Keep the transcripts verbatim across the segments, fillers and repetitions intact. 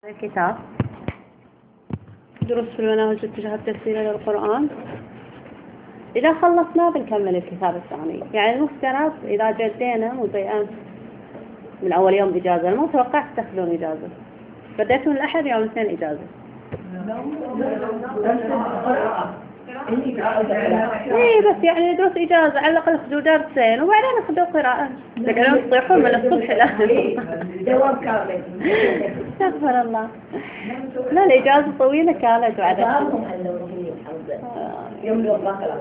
كتاب دروس في المناهج اتجاه التفسير للقرآن. إذا خلصنا بنكمل الكتاب الثاني، يعني المفترض إذا جدينا مو زي أمس من أول يوم إجازة، ما توقعت تاخذون إجازة، بديتوا الأحد يوم الاثنين إجازة. إيه بس يعني دروس إجازة على الأقل خذوا درسين وبعدين خذوا قراءة، تقدرون تطيحون من الصبح إلى دوام كامل. استغفر الله. لا الإجازة طويلة كانت بعد يوم الوقت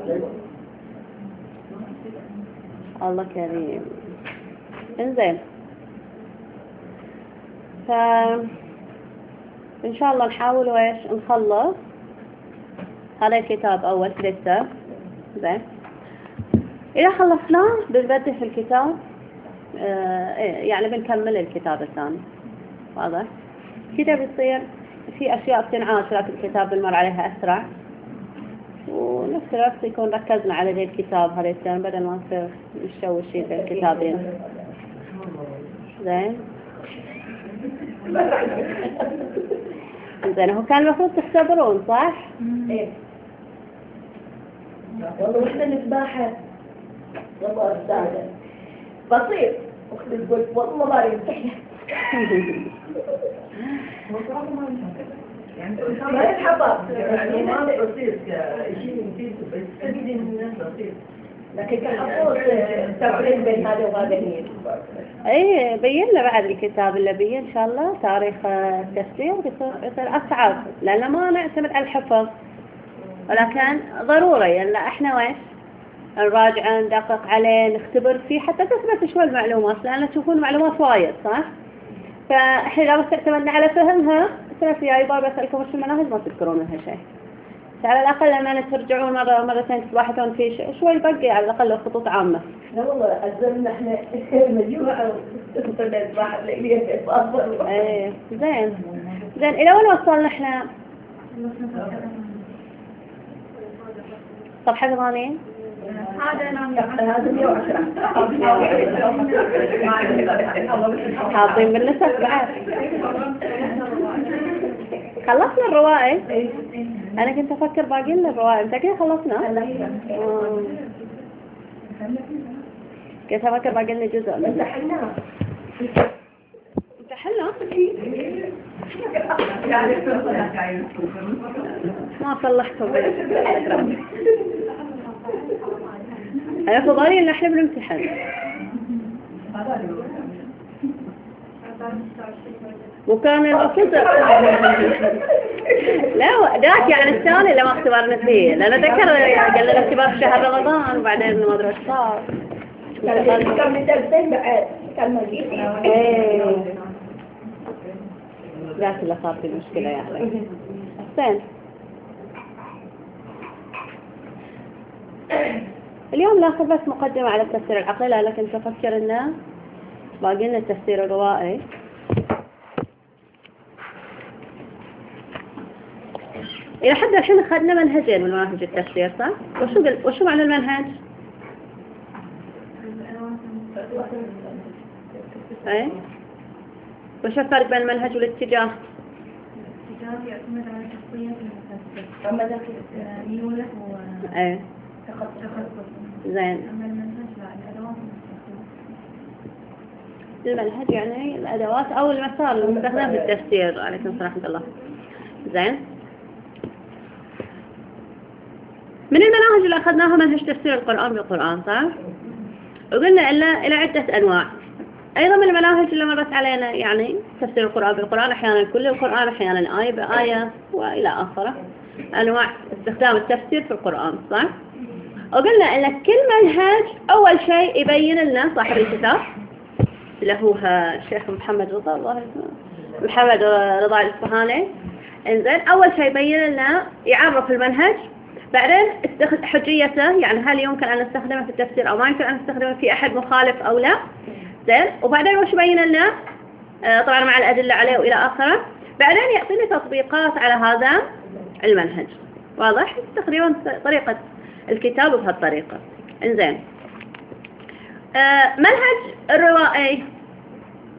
الله كريم. انزين، ف إن شاء الله نحاول وإيش نخلص هذا الكتاب أول لسه. زين، إذا خلصناه بنبدأ في الكتاب، آه يعني بنكمل الكتاب الثاني. واضح كده؟ بيصير في أشياء بتنعاش لكن الكتاب بنمر عليها أسرع، ونفس الوقت يكون ركزنا على ذي الكتاب هذين بدل ما نصير نشوش شيء في الكتابين. زين زين، هو كان المفروض تختبرون صح؟ ايه والله واحنا نتباحث والله أستاذة بسيط، أختي تقول والله ما يمتحن ما يتحفظ يعني ما بسيط شيء مفيد بس تجد الناس بسيط، لكن كحفوظ تفرق بين هذا وهذا هي. ايه بين له بعد الكتاب اللي بيه ان شاء الله تاريخ التفسير يصير اصعب، لان ما نعتمد على الحفظ، ولكن ضروري ان احنا ويش نراجع ندقق عليه نختبر فيه حتى تثبت شوي المعلومات، لان تشوفون معلومات وايد صح؟ فاحنا اذا بس اعتمدنا على فهمها السنه الجايه يبغى بسالكم وش المناهج ما تذكرون منها شيء، على الأقل لما ترجعون مرة مرتين تباحثون في شيء شوي بقي على الأقل خطوط عامة. لا والله أزلنا إحنا مجموعة وصلنا البحر ليلية أفضل. إيه زين زين، إلى وين وصلنا إحنا؟ صفحة ثمانية. هذا مية وعشرة. حاطين بالنسب بعد. خلصنا الروائي؟ أنا كنت أفكر باقي لنا الروائي، أنت كده خلصنا؟ كنت أفكر باقي لنا جزء. امتحنا. امتحنا؟ ما صلحتوا بالإكرام. أنا فضالي إن إحنا بنمتحن. وكان المفروض لا ذاك يعني الثاني لما اختبرنا فيه، لأن ذكر قال لنا اختبار في شهر رمضان وبعدين ما أدري ايش صار. كان من درسين بعد كان مجيء. إيه ذاك اللي صار في المشكلة يعني. زين، اليوم ناخذ بس مقدمة على التفسير العقلي، لكن تفكر إنه باقي لنا التفسير الروائي. إلى حد الحين أخذنا منهجين من مناهج التفسير صح؟ وشو قل... وشو معنى المنهج؟ إيه؟ وش الفرق بين المنهج والاتجاه؟ الاتجاه يعتمد على شخصية المفسر، أما ذاك ميوله إيه وتخصص. زين، أما المنهج لا، الأدوات المنهج يعني الأدوات أو المسار المستخدم في التفسير. عليكم السلام ورحمة الله. زين، من المناهج اللي أخذناها منهج تفسير القرآن بالقرآن صح؟ وقلنا إلا إلى عدة أنواع. أيضا من المناهج اللي مرت علينا يعني تفسير القرآن بالقرآن، أحيانا كل القرآن، أحيانا آية بآية وإلى آخره، أنواع استخدام التفسير في القرآن صح؟ وقلنا إن كل منهج أول شيء يبين لنا صاحب الكتاب اللي هو الشيخ محمد رضا الله اسمه محمد رضا الإصفهاني. إنزين، أول شيء يبين لنا يعرف المنهج، بعدين حجيته يعني هل يمكن أن نستخدمه في التفسير أو ما يمكن أن نستخدمه في أحد مخالف أو لا. زين، وبعدين وش بين لنا آه طبعا مع الأدلة عليه وإلى آخره، بعدين يعطيني تطبيقات على هذا المنهج. واضح؟ تقريبا طريقة الكتاب بهالطريقة. إنزين، آه منهج الروائي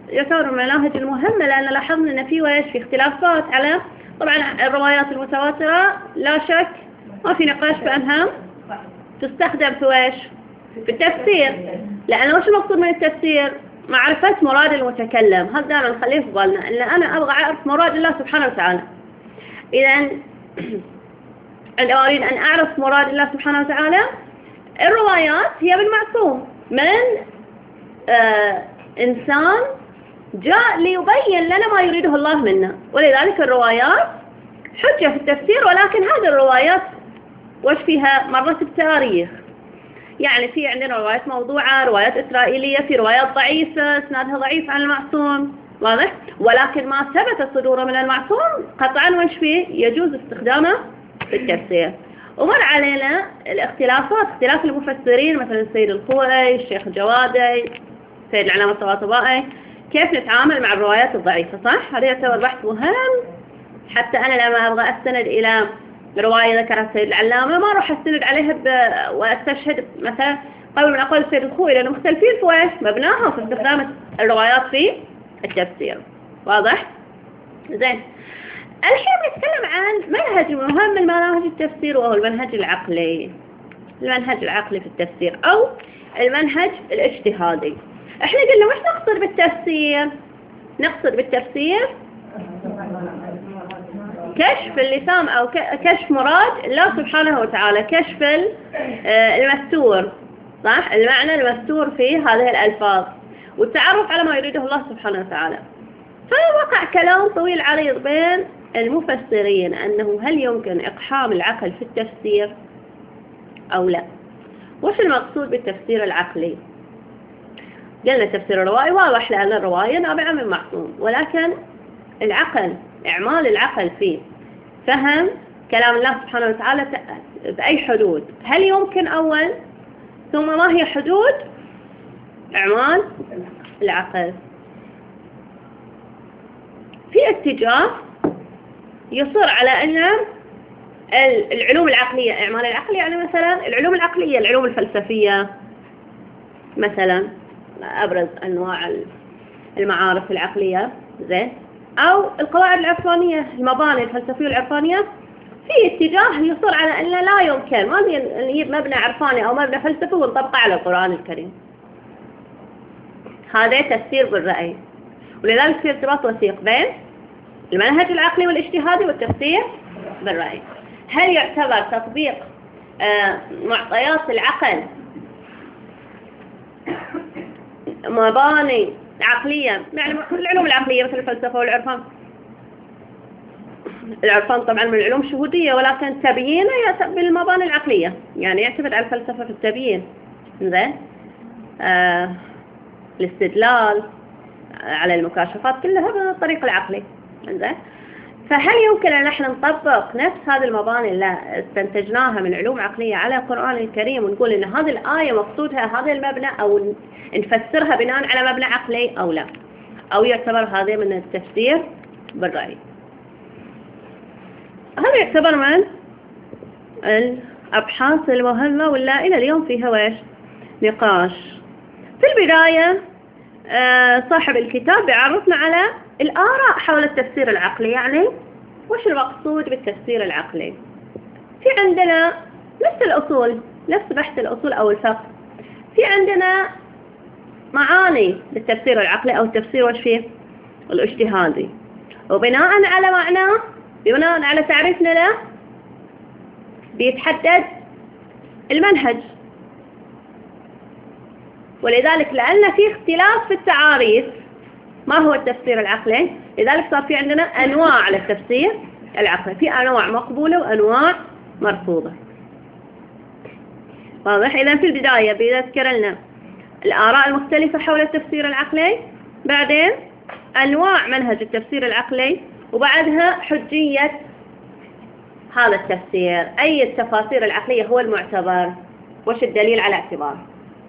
يعتبر من المناهج المهمة، لأن لاحظنا أن في ويش في اختلافات على طبعا الروايات المتواترة، لا شك ما في نقاش بأنها تستخدم في ويش في التفسير، لأن وش المقصود من التفسير؟ معرفة مراد المتكلم. هذا دائما نخليه في بالنا، أن أنا أبغى أعرف مراد الله سبحانه وتعالى. إذا أنا أريد أن أعرف مراد الله سبحانه وتعالى، الروايات هي بالمعصوم من آه إنسان جاء ليبين لنا ما يريده الله منا، ولذلك الروايات حجة في التفسير. ولكن هذه الروايات وش فيها؟ مرت بتاريخ، يعني في عندنا روايات موضوعة، روايات إسرائيلية، في روايات ضعيفة اسنادها ضعيف عن المعصوم، واضح؟ ولكن ما ثبت صدوره من المعصوم قطعا وش فيه يجوز استخدامه في التفسير. ومر علينا الاختلافات، اختلاف المفسرين، مثلا السيد الخوئي، الشيخ الجوادي، السيد العلامة الطباطبائي، كيف نتعامل مع الروايات الضعيفة، صح؟ هذا يعتبر بحث مهم. حتى أنا لما أبغى أستند إلى رواية ذكرها السيد العلامة ما أروح أستند عليها ب... وأستشهد مثلا قبل من أقوال السيد الخوئي، لأنه مختلفين في ويش مبناها في استخدام الروايات في التفسير، واضح؟ زين، الحين بنتكلم عن منهج مهم من مناهج التفسير، وهو المنهج العقلي. المنهج العقلي في التفسير أو المنهج الاجتهادي. احنا قلنا وش نقصد بالتفسير؟ نقصد بالتفسير كشف اللسان أو كشف مراد الله سبحانه وتعالى، كشف المستور، صح؟ المعنى المستور في هذه الألفاظ، والتعرف على ما يريده الله سبحانه وتعالى. فوقع كلام طويل عريض بين المفسرين أنه هل يمكن إقحام العقل في التفسير أو لا؟ وش المقصود بالتفسير العقلي؟ قلنا التفسير الروائي واضح، لأن الرواية نابعة من معصوم، ولكن العقل، إعمال العقل في فهم كلام الله سبحانه وتعالى بأي حدود؟ هل يمكن أول؟ ثم ما هي حدود إعمال العقل؟ في اتجاه يصر على أن العلوم العقلية، إعمال العقل يعني مثلا العلوم العقلية، العلوم الفلسفية مثلا، أبرز أنواع المعارف العقلية، زين، أو القواعد العرفانية، المباني الفلسفية العرفانية. في اتجاه يصر على أن لا يمكن ما نجيب مبنى عرفاني أو مبنى فلسفي ونطبقه على القرآن الكريم. هذا تفسير بالرأي، ولذلك في ارتباط وثيق بين المنهج العقلي والاجتهادي والتفسير بالرأي. هل يعتبر تطبيق آه معطيات العقل مباني عقلية، يعني العلوم العقلية مثل الفلسفة والعرفان، العرفان طبعا من العلوم الشهودية، ولكن تبيينه بالمباني العقلية، يعني يعتمد على الفلسفة في التبيين، زين، آه الاستدلال على المكاشفات كلها بالطريق العقلي، زين. فهل يمكن أن نحن نطبق نفس هذه المباني اللي استنتجناها من علوم عقلية على القرآن الكريم ونقول إن هذه الآية مقصودها هذا المبنى، أو نفسرها بناء على مبنى عقلي أو لا؟ أو يعتبر هذا من التفسير بالرأي؟ هذا يعتبر من الأبحاث المهمة، ولا إلى اليوم فيها ويش نقاش. في البداية صاحب الكتاب بيعرفنا على الآراء حول التفسير العقلي، يعني وش المقصود بالتفسير العقلي. في عندنا نفس الأصول، نفس بحث الأصول أو الفقه، في عندنا معاني للتفسير العقلي أو التفسير وش فيه الاجتهادي، وبناء على معناه، بناء على تعريفنا له، بيتحدد المنهج. ولذلك لأن في اختلاف في التعاريف ما هو التفسير العقلي، لذلك صار في عندنا أنواع للتفسير العقلي، في أنواع مقبولة وأنواع مرفوضة، واضح؟ إذا في البداية بيذكر لنا الآراء المختلفة حول التفسير العقلي، بعدين أنواع منهج التفسير العقلي، وبعدها حجية هذا التفسير، أي التفاسير العقلية هو المعتبر، وش الدليل على اعتباره.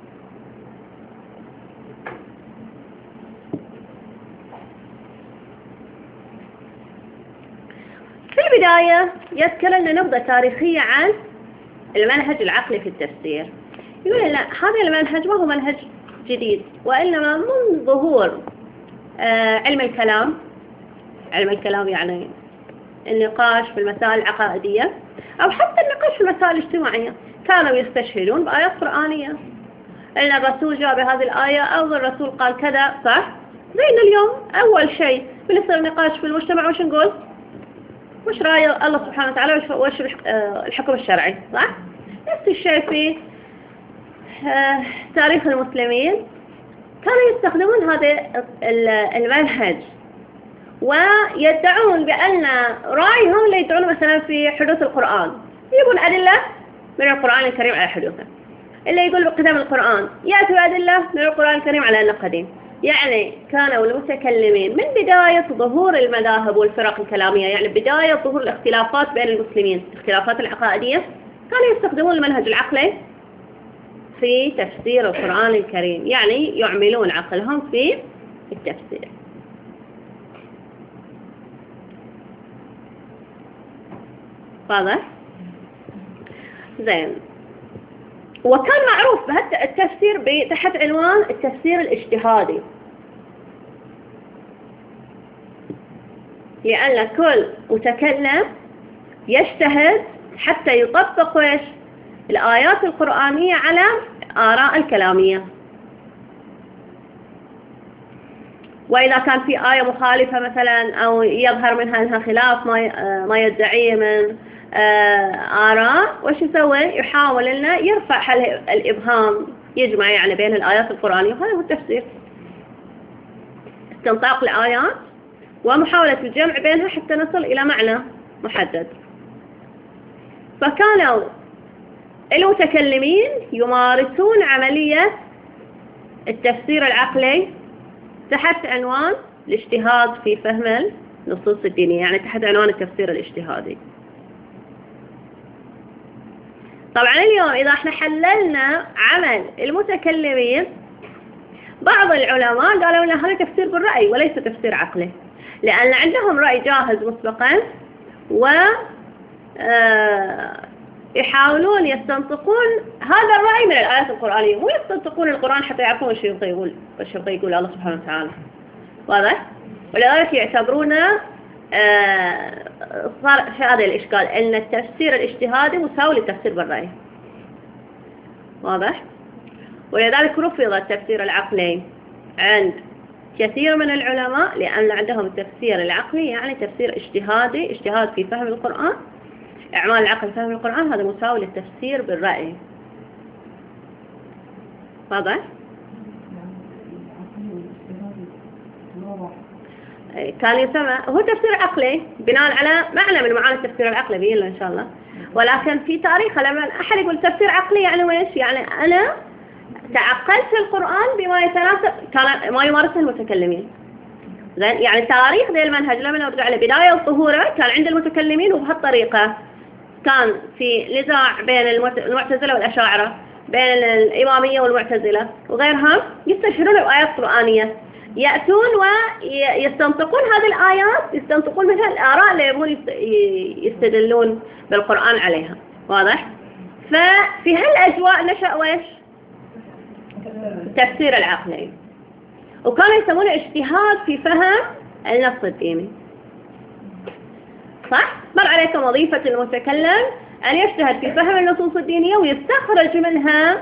في البداية يذكر لنا نبذة تاريخية عن المنهج العقلي في التفسير. يقول لا، هذا المنهج ما هو منهج جديد، وإنما من ظهور آه علم الكلام. علم الكلام يعني النقاش في المسائل العقائدية أو حتى النقاش في المسائل الاجتماعية، كانوا يستشهدون بآيات قرآنية، إن الرسول جاء بهذه الآية أو الرسول قال كذا، صح؟ زين اليوم أول شيء بنصير نقاش في المجتمع وش نقول؟ وش رأي الله سبحانه وتعالى وش الحكم الشرعي، صح؟ نفس الشيء في تاريخ المسلمين، كانوا يستخدمون هذا المنهج ويدعون بأن رأيهم اللي يدعون مثلا في حدوث القرآن، يجيبون أدلة من القرآن الكريم على حدوثه، اللي يقول بقدم القرآن يأتوا أدلة من القرآن الكريم على أنه قديم. يعني كانوا المتكلمين من بداية ظهور المذاهب والفرق الكلامية، يعني بداية ظهور الاختلافات بين المسلمين، الاختلافات العقائدية، كانوا يستخدمون المنهج العقلي في تفسير القرآن الكريم، يعني يعملون عقلهم في التفسير. واضح؟ زين. وكان معروف بهذا التفسير تحت عنوان التفسير الاجتهادي، لأن كل متكلم يجتهد حتى يطبق ويش الآيات القرآنية على آراء الكلامية، وإذا كان في آية مخالفة مثلا أو يظهر منها أنها خلاف ما ما يدعيه من آراء، وش يسوي؟ يحاول أنه يرفع حل الإبهام، يجمع يعني بين الآيات القرآنية، وهذا هو التفسير، استنطاق الآيات ومحاولة الجمع بينها حتى نصل إلى معنى محدد. فكانوا المتكلمين يمارسون عملية التفسير العقلي تحت عنوان الاجتهاد في فهم النصوص الدينية، يعني تحت عنوان التفسير الاجتهادي. طبعا اليوم إذا احنا حللنا عمل المتكلمين، بعض العلماء قالوا لنا هذا تفسير بالرأي وليس تفسير عقلي، لأن عندهم رأي جاهز مسبقا و يحاولون يستنطقون هذا الرأي من الآيات القرآنية، مو يستنطقون القرآن حتى يعرفون وش يبغى يقول، وش يبغى يقول الله سبحانه وتعالى. واضح؟ ولذلك يعتبرونه صار في هذا الإشكال أن التفسير الاجتهادي مساوي للتفسير بالرأي. واضح؟ ولذلك رفض التفسير العقلي عند كثير من العلماء، لأن عندهم التفسير العقلي يعني تفسير اجتهادي، اجتهاد في فهم القرآن، إعمال العقل في فهم القرآن، هذا مساوي للتفسير بالرأي. واضح؟ كان يسمى هو تفسير عقلي بناء على معنى من معاني التفسير العقلي بيقول إن شاء الله. ولكن في تاريخ لما أحد يقول تفسير عقلي يعني ويش؟ يعني أنا تعقلت القرآن بما يتناسب كان ما يمارسه المتكلمين. زين، يعني تاريخ ذي المنهج لما نرجع على بداية ظهوره كان عند المتكلمين وبهالطريقة كان في نزاع بين المعتزلة والأشاعرة، بين الإمامية والمعتزلة وغيرهم، يستشهدون بآيات قرآنية، يأتون ويستنطقون هذه الآيات، يستنطقون منها الآراء اللي يبغون يستدلون بالقرآن عليها. واضح؟ ففي هالأجواء نشأ ويش؟ التفسير العقلي، وكانوا يسمونه اجتهاد في فهم النص الديني. صح؟ مر عليكم وظيفة المتكلم أن يجتهد في فهم النصوص الدينية ويستخرج منها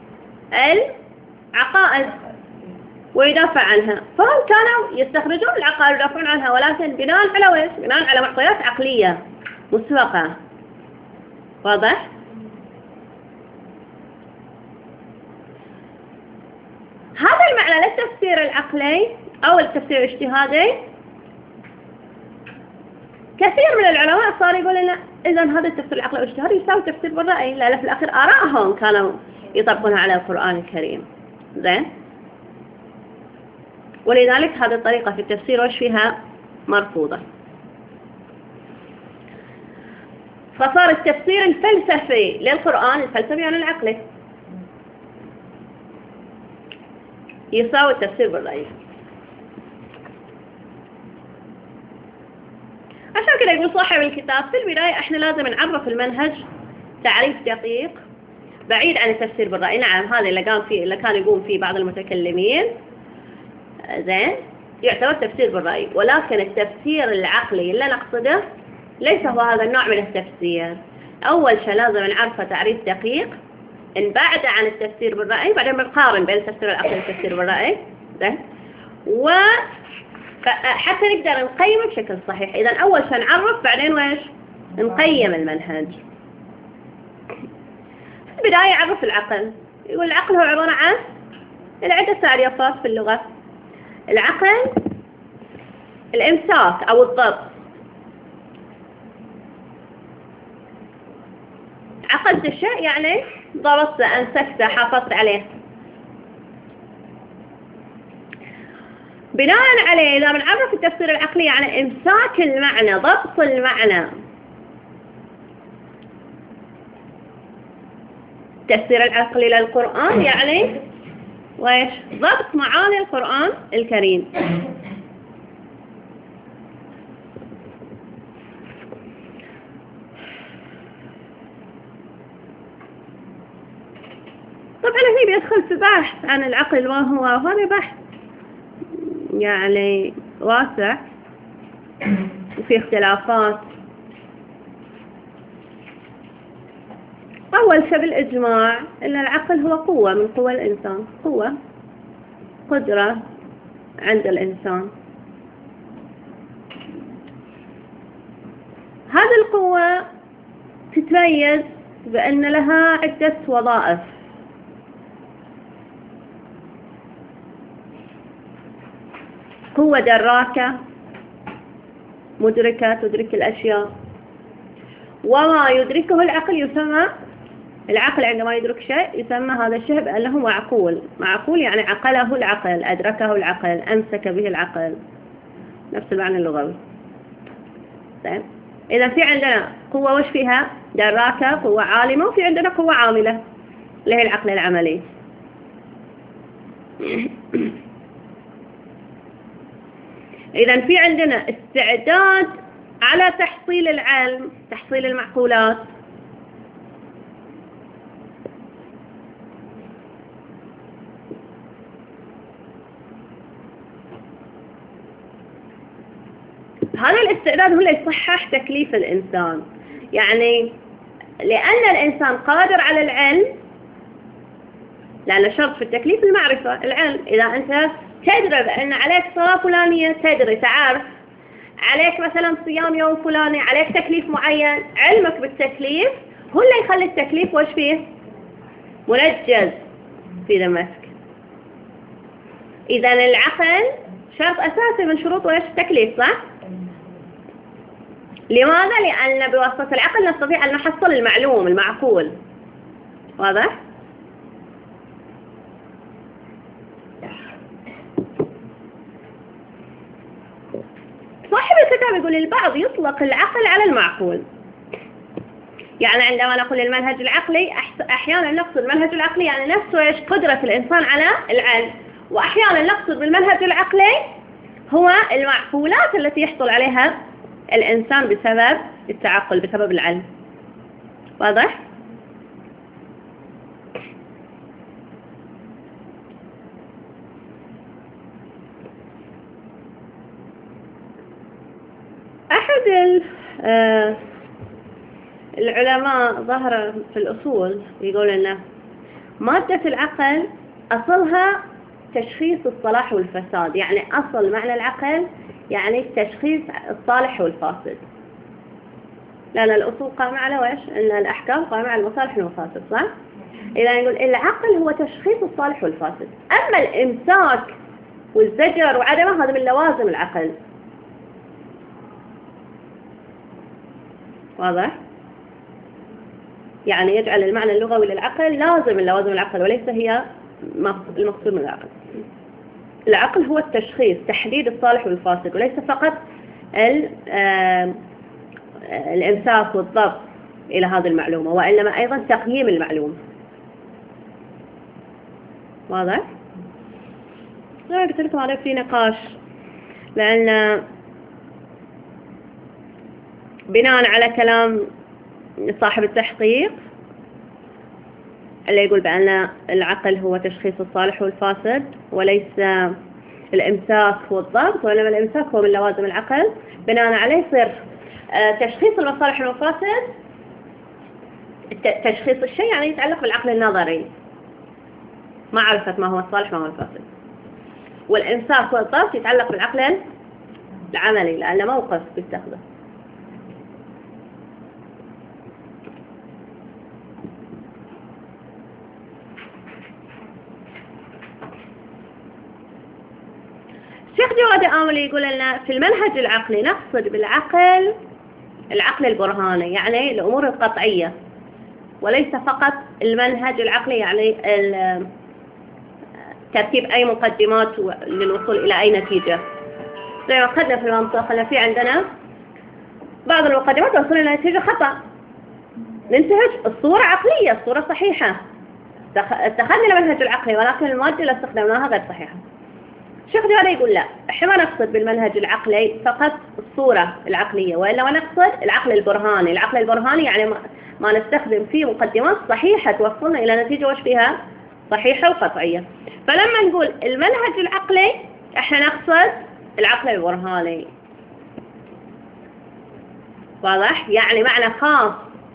العقائد ويدافع عنها، فهم كانوا يستخرجون العقائد ويدافعون عنها، ولكن بناء على ويش؟ بناء على معطيات عقلية مسبقة. واضح؟ هذا المعنى للتفسير العقلي أو التفسير الاجتهادي كثير من العلماء صار يقول لنا إذا هذا التفسير العقلي والاجتهادي يساوي تفسير بالرأي، لا في الأخير آرائهم كانوا يطبقونها على القرآن الكريم. زين، ولذلك هذه الطريقة في التفسير وش فيها مرفوضة. فصار التفسير الفلسفي للقرآن، الفلسفي يعني العقلي، يساوي التفسير بالرأي. عشان كده يقول صاحب الكتاب في البداية احنا لازم نعرف المنهج تعريف دقيق بعيد عن التفسير بالرأي. نعم، هذا اللي قام فيه اللي كان يقوم فيه بعض المتكلمين. زين، يعتبر تفسير بالرأي، ولكن التفسير العقلي اللي نقصده ليس هو هذا النوع من التفسير. أول شيء لازم نعرفه تعريف دقيق، نبعد عن التفسير بالرأي، بعدين بنقارن بين التفسير العقلي والتفسير بالرأي، زين، وحتى نقدر نقيمه بشكل صحيح. إذا أول شيء نعرف، بعدين ويش نقيم المنهج. في البداية يعرف العقل، يقول العقل هو عبارة عن عدة تعريفات في اللغة. العقل الإمساك أو الضبط، عقلت الشيء يعني ضبطته، أمسكته، حافظت عليه. بناء عليه إذا بنعرف التفسير العقلي يعني إمساك المعنى، ضبط المعنى. التفسير العقلي للقرآن يعني وإيش؟ ضبط معاني القرآن الكريم. طبعا هنا بيدخل في بحث عن العقل ما هو، وهذا بحث يعني واسع وفي اختلافات. أول شيء بالإجماع أن العقل هو قوة من قوى الإنسان، قوة، قدرة عند الإنسان. هذه القوة تتميز بأن لها عدة وظائف. قوة دراكة مدركة، تدرك الأشياء، وما يدركه العقل يسمى، العقل عندما يدرك شيء يسمى هذا الشيء بأنه معقول. معقول يعني عقله العقل، أدركه العقل، أمسك به العقل، نفس المعنى اللغوي. طيب إذا في عندنا قوة وش فيها؟ دراكة، قوة عالمة، وفي عندنا قوة عاملة اللي هي العقل العملي. إذا في عندنا استعداد على تحصيل العلم، تحصيل المعقولات. هذا الاستعداد هو اللي يصحح تكليف الإنسان، يعني لأن الإنسان قادر على العلم، لأن شرط في التكليف المعرفة، العلم. إذا أنت تدري بأن عليك صلاة فلانية، تدري تعرف عليك مثلا صيام يوم فلاني، عليك تكليف معين، علمك بالتكليف هو اللي يخلي التكليف وش فيه؟ منجز في ذمتك. إذا العقل شرط أساسي من شروط وش التكليف، صح؟ لماذا؟ لأن بواسطة العقل نستطيع أن نحصل المعلوم المعقول. واضح؟ صاحب الكتاب يقول البعض يطلق العقل على المعقول، يعني عندما نقول المنهج العقلي أحيانا نقصد المنهج العقلي يعني نفسه إيش؟ قدرة الإنسان على العلم، وأحيانا نقصد بالمنهج العقلي هو المعقولات التي يحصل عليها الإنسان بسبب التعقل، بسبب العلم. واضح؟ أحد العلماء ظهر في الأصول يقول أن مادة العقل أصلها تشخيص الصلاح والفساد، يعني أصل معنى العقل يعني تشخيص الصالح والفاسد، لأن الأصول قائمة على وإيش؟ أن الأحكام قائمة على المصالح والمفاسد، صح؟ إذا يقول العقل هو تشخيص الصالح والفاسد، أما الإمساك والزجر وعدمه هذا من لوازم العقل. واضح؟ يعني يجعل المعنى اللغوي للعقل لازم من لوازم العقل وليس هي المقصود من العقل. العقل هو التشخيص، تحديد الصالح والفاسد، وليس فقط الإمساك والضبط إلى هذه المعلومة، وإنما أيضا تقييم المعلومة. واضح؟ زي ما قلت لكم هذا في نقاش، لأن بناء على كلام صاحب التحقيق اللي يقول بأن العقل هو تشخيص الصالح والفاسد وليس الإمساك والضبط، وإنما الإمساك هو من لوازم العقل، بناء عليه يصير آه تشخيص المصالح والمفاسد. تشخيص الشيء يعني يتعلق بالعقل النظري، معرفة ما هو الصالح ما هو الفاسد. والإمساك والضبط يتعلق بالعقل العملي، لأنه موقف بيستخدم. الشيخ جواد آملي يقول لنا في المنهج العقلي نقصد بالعقل العقل البرهاني، يعني الأمور القطعية، وليس فقط المنهج العقلي يعني ترتيب أي مقدمات للوصول إلى أي نتيجة. زي ما أخذنا في المنطق أن في عندنا بعض المقدمات توصل إلى نتيجة خطأ، ننتهج الصورة عقلية، الصورة صحيحة، اتخذنا المنهج العقلي، ولكن المادة اللي استخدمناها غير صحيحة. الشيخ جواد يقول لا، احنا ما نقصد بالمنهج العقلي فقط الصورة العقلية، وإنما نقصد العقل البرهاني. العقل البرهاني يعني ما, ما نستخدم فيه مقدمات صحيحة توصلنا إلى نتيجة وش فيها صحيحة وقطعية. فلما نقول المنهج العقلي احنا نقصد العقل البرهاني، واضح؟ يعني معنى خاص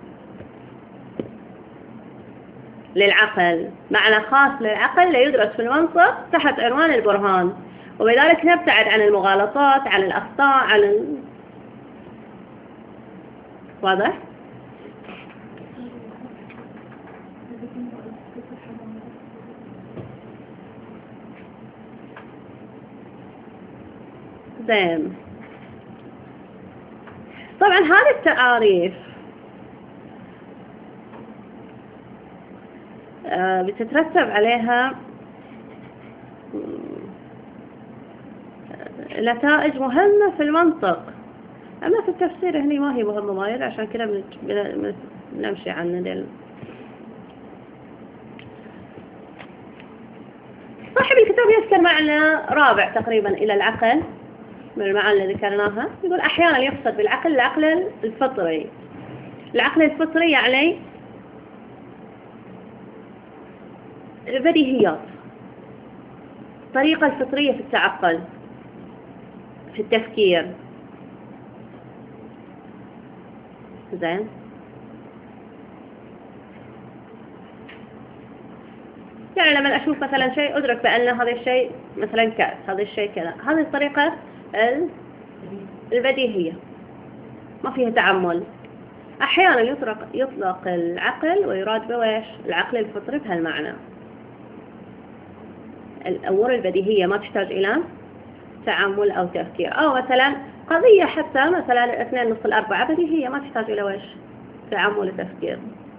للعقل، معنى خاص للعقل لا يدرس في المنطق تحت عنوان البرهان، وبذلك نبتعد عن المغالطات، عن الأخطاء، عن ال... واضح؟ زين. طبعا هذه التعاريف آه بتترتب عليها نتائج مهمة في المنطق، أما في التفسير هني ما هي مهمة وايد، عشان كده بنمشي عن ديل. صاحب الكتاب يذكر معنى رابع تقريبا إلى العقل من المعاني اللي ذكرناها. يقول أحيانا يقصد بالعقل العقل الفطري. العقل الفطري يعني البديهيات، الطريقة الفطرية في التعقل، في التفكير. زين. يعني لما أشوف مثلا شيء أدرك بأن هذا الشيء مثلا كأس، هذا الشيء كذا، هذه الطريقة البديهية ما فيها تعمل. أحيانا يطلق, يطلق العقل ويراد بويش العقل الفطري بهالمعنى، الأمور البديهية ما تحتاج إلى تعمل أو تفكير. أو مثلا قضية حتى مثلا اثنين نصف الأربعة بديهية ما تحتاج إلى ويش تعمل وتفكير.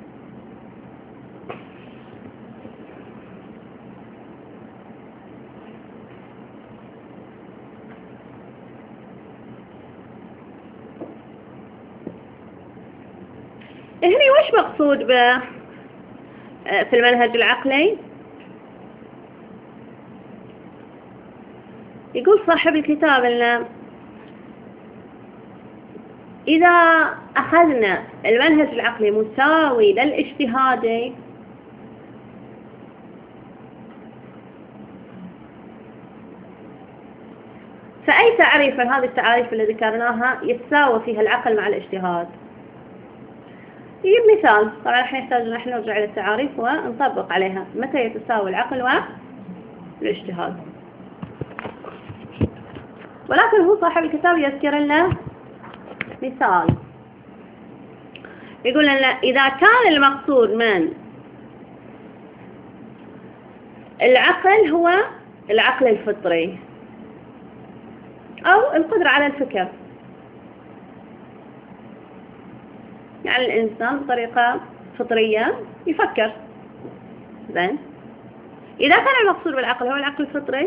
هني وش مقصود ب في المنهج العقلي؟ يقول صاحب الكتاب أن إذا أخذنا المنهج العقلي مساوي للاجتهادي فأي تعريف من هذه التعاريف اللي ذكرناها يتساوي فيها العقل مع الاجتهاد. يجيب مثال، طبعا احنا نحتاج ان احنا نرجع للتعاريف ونطبق عليها متى يتساوي العقل والاجتهاد. ولكن هو صاحب الكتاب يذكر لنا مثال، يقول لنا إذا كان المقصود من العقل هو العقل الفطري أو القدرة على الفكر، يعني الإنسان بطريقة فطرية يفكر. زين. إذا كان المقصود بالعقل هو العقل الفطري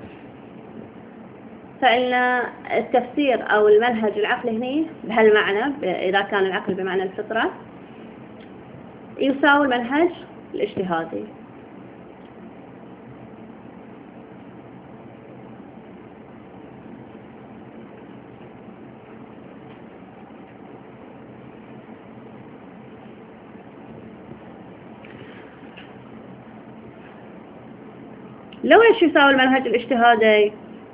فإن التفسير أو المنهج العقلي هنا بهالمعنى، إذا كان العقل بمعنى الفطرة، يساوي المنهج الاجتهادي. لو ايش يساوي المنهج الاجتهادي؟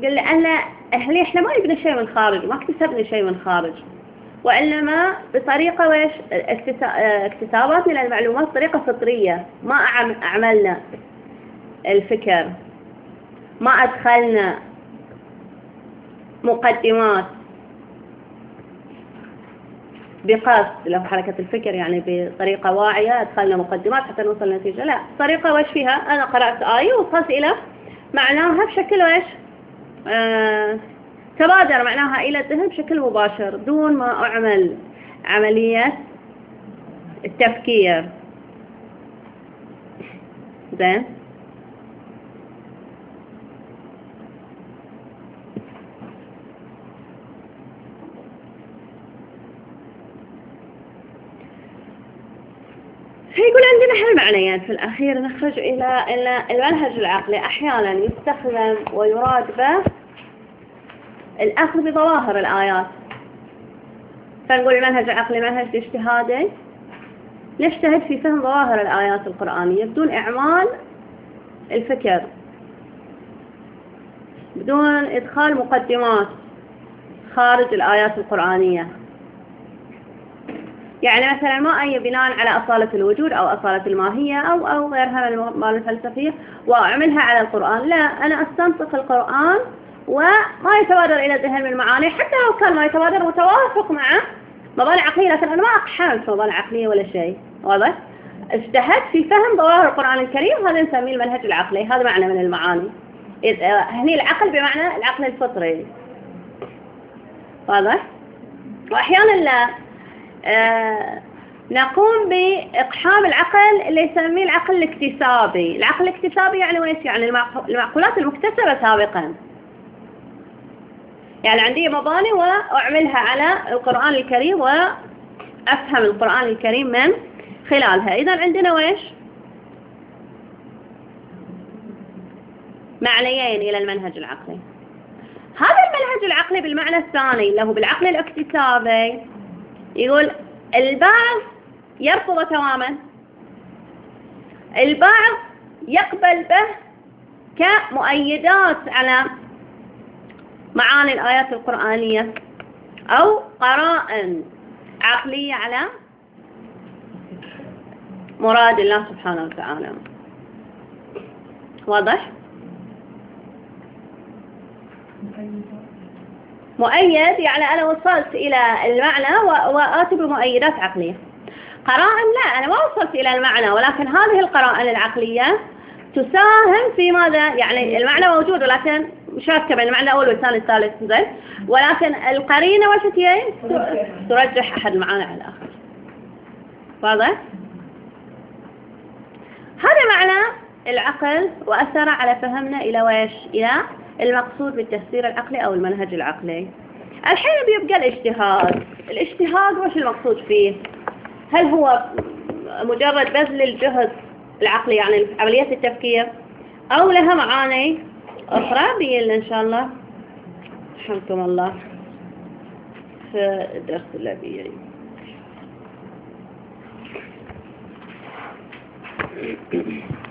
يقول لأن أهلي إحنا ما جبنا شيء من خارج، ما اكتسبنا شيء من خارج، وإنما بطريقة ويش اكتساباتنا للمعلومات طريقة فطرية، ما أعملنا الفكر، ما أدخلنا مقدمات بقصد لو حركة الفكر يعني بطريقة واعية أدخلنا مقدمات حتى نوصل لنتيجة، لا، طريقة وش فيها أنا قرأت آية ووصلت إلى معناها بشكل وش آه تبادر معناها إلى الذهن بشكل مباشر دون ما أعمل عملية التفكير. زين، يقول عندنا هالمعنيين في الأخير نخرج إلى إلى المنهج العقلي أحيانا يستخدم ويراد به الأخذ بظواهر الآيات، فنقول المنهج العقلي منهج اجتهادي نجتهد في فهم ظواهر الآيات القرآنية بدون إعمال الفكر، بدون إدخال مقدمات خارج الآيات القرآنية. يعني مثلا ما أي بناء على أصالة الوجود أو أصالة الماهية أو أو غيرها من المباني الفلسفية وأعملها على القرآن، لا، أنا أستنطق القرآن وما يتبادر إلى الذهن من المعاني، حتى لو كان ما يتبادر متوافق مع مباني عقلية، لكن أنا ما أقحمت مباني عقلية ولا شيء، واضح؟ اجتهدت في فهم ظواهر القرآن الكريم، هذا نسميه المنهج العقلي، هذا معنى من المعاني. هني العقل بمعنى العقل الفطري، واضح؟ وأحيانا لا آه نقوم بإقحام العقل اللي يسميه العقل الاكتسابي. العقل الاكتسابي يعني ويش؟ يعني المعقولات المكتسبة سابقا، يعني عندي مباني وأعملها على القرآن الكريم وأفهم القرآن الكريم من خلالها. إذن عندنا ويش؟ معنيين إلى المنهج العقلي. هذا المنهج العقلي بالمعنى الثاني اللي هو بالعقل الاكتسابي يقول البعض يرفض تماما، البعض يقبل به كمؤيدات على معاني الآيات القرآنية أو قرائن عقلية على مراد الله سبحانه وتعالى، واضح؟ مؤيد يعني أنا وصلت إلى المعنى وآتي بمؤيدات عقلية. قرائن لا، أنا ما وصلت إلى المعنى، ولكن هذه القرائن العقلية تساهم في ماذا؟ يعني المعنى موجود ولكن مشاركة بين المعنى الأول والثاني الثالث، زين، ولكن القرينة وش هي؟ ترجح أحد المعاني على الآخر، واضح؟ هذا معنى العقل وأثر على فهمنا إلى ويش؟ إلى المقصود بالتفسير العقلي أو المنهج العقلي. الحين بيبقى الاجتهاد. الاجتهاد وش المقصود فيه؟ هل هو مجرد بذل الجهد العقلي يعني عملية التفكير أو لها معاني أخرى؟ بيقول إن شاء الله رحمكم الله في الدرس اللي بيجي.